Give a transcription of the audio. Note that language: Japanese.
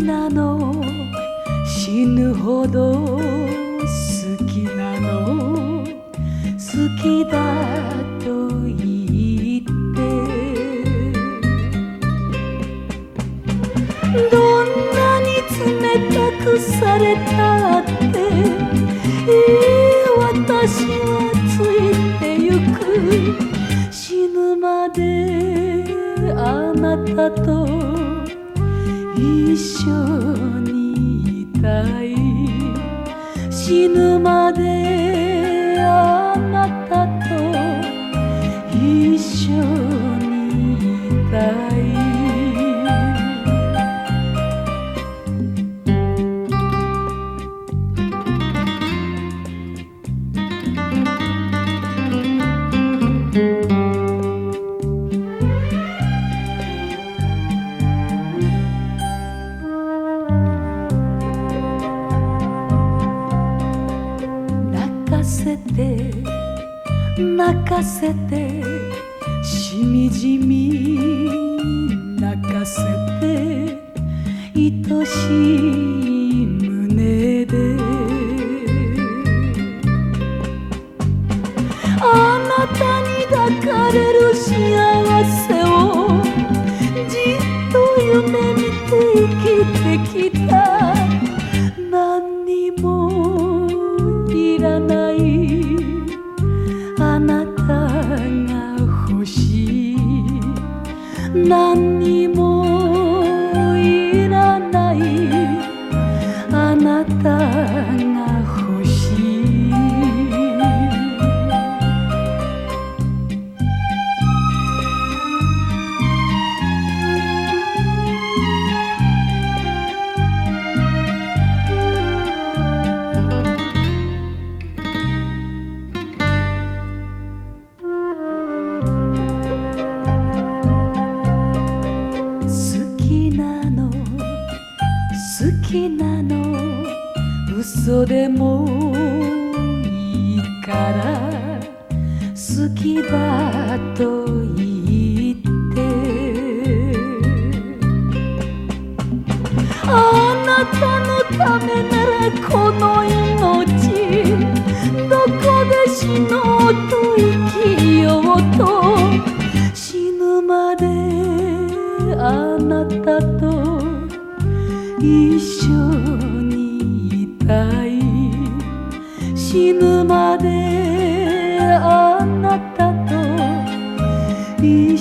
なの、死ぬほど好きなの、好きだと言ってどんなに冷たくされたって私はついてゆく。死ぬまであなたと一緒にいたい。死ぬまであなたと一緒にいたい。泣かせてしみじみ泣かせて愛しい胸であなたに抱かれる幸せをじっと夢見て生きてきた。何にもいらないあなたが欲しい。何にもいらないあなたが欲しい。好きなの、嘘でもいいから好きだと言ってあなたのためならこの命どこで死のうと生きようと死ぬまであなたと一緒にいたい。死ぬまであなたと